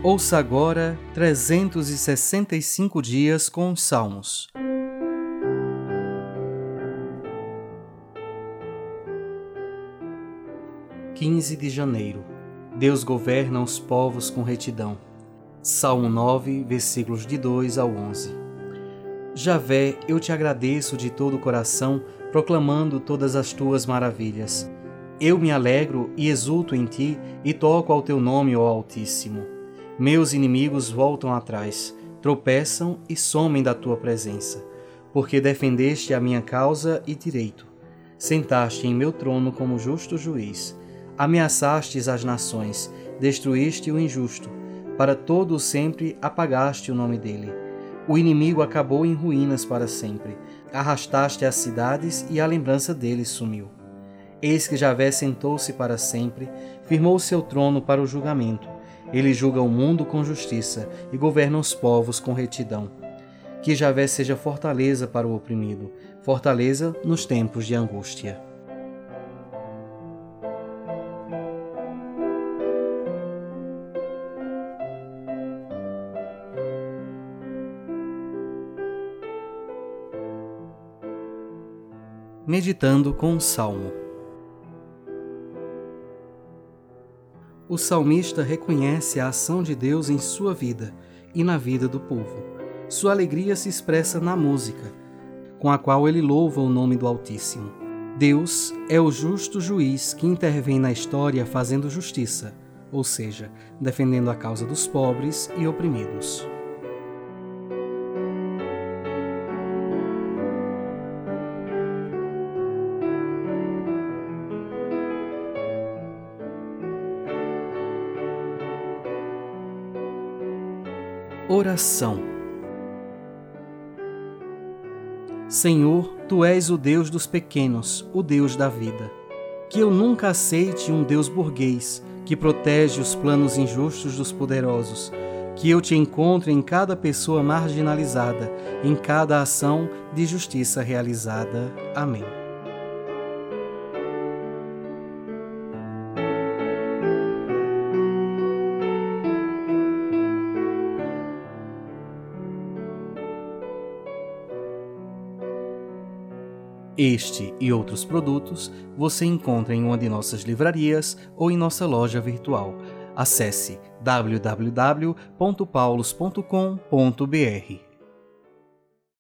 Ouça agora 365 dias com os Salmos. (15 de janeiro). Deus governa os povos com retidão. Salmo 9, versículos de 2 ao 11. Javé, eu te agradeço de todo o coração, proclamando todas as tuas maravilhas. Eu me alegro e exulto em ti e toco ao teu nome, ó Altíssimo. Meus inimigos voltam atrás, tropeçam e somem da tua presença, porque defendeste a minha causa e direito. Sentaste em meu trono como justo juiz. Ameaçastes as nações, destruíste o injusto. Para todo sempre apagaste o nome dele. O inimigo acabou em ruínas para sempre. Arrastaste as cidades e a lembrança dele sumiu. Eis que Javé sentou-se para sempre, firmou seu trono para o julgamento. Ele julga o mundo com justiça e governa os povos com retidão. Que Javé seja fortaleza para o oprimido, fortaleza nos tempos de angústia. Meditando com o Salmo. O salmista reconhece a ação de Deus em sua vida e na vida do povo. Sua alegria se expressa na música, com a qual ele louva o nome do Altíssimo. Deus é o justo juiz que intervém na história fazendo justiça, ou seja, defendendo a causa dos pobres e oprimidos. Oração. Senhor, Tu és o Deus dos pequenos, o Deus da vida. Que eu nunca aceite um Deus burguês, que protege os planos injustos dos poderosos. Que eu Te encontre em cada pessoa marginalizada, em cada ação de justiça realizada. Amém. Este e outros produtos você encontra em uma de nossas livrarias ou em nossa loja virtual. Acesse www.paulos.com.br.